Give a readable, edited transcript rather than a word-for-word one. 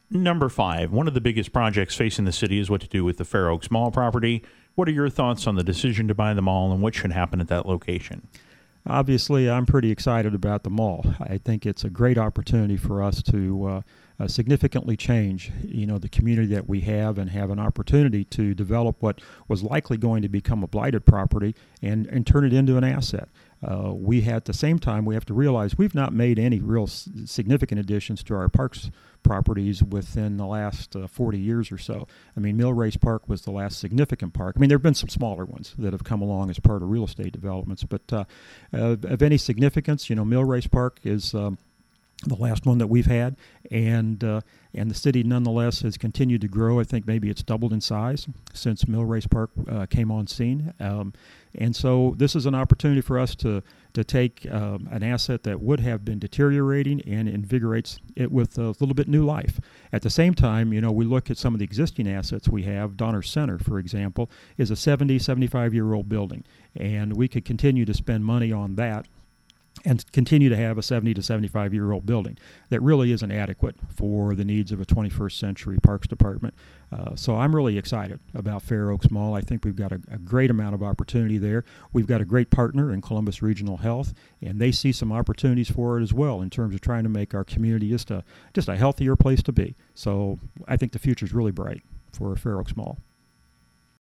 Number 5, one of the biggest projects facing the city is what to do with the Fair Oaks Mall property. What are your thoughts on the decision to buy the mall and what should happen at that location? Obviously, I'm pretty excited about the mall. I think it's a great opportunity for us to significantly change, the community that we have and have an opportunity to develop what was likely going to become a blighted property and turn it into an asset. At the same time, we have to realize we've not made any real significant additions to our parks properties within the last 40 years or so. I mean, Millrace Park was the last significant park. I mean, there have been some smaller ones that have come along as part of real estate developments, but of any significance, Millrace Park is the last one that we've had, and the city nonetheless has continued to grow. I think maybe it's doubled in size since Millrace Park came on scene, and so this is an opportunity for us to take an asset that would have been deteriorating and invigorates it with a little bit new life. At the same time, we look at some of the existing assets we have. Donner Center, for example, is a 75-year-old building, and we could continue to spend money on that and continue to have a 70 to 75-year-old building that really isn't adequate for the needs of a 21st century parks department. So I'm really excited about Fair Oaks Mall. I think we've got a great amount of opportunity there. We've got a great partner in Columbus Regional Health, and they see some opportunities for it as well in terms of trying to make our community just a healthier place to be. So I think the future is really bright for Fair Oaks Mall.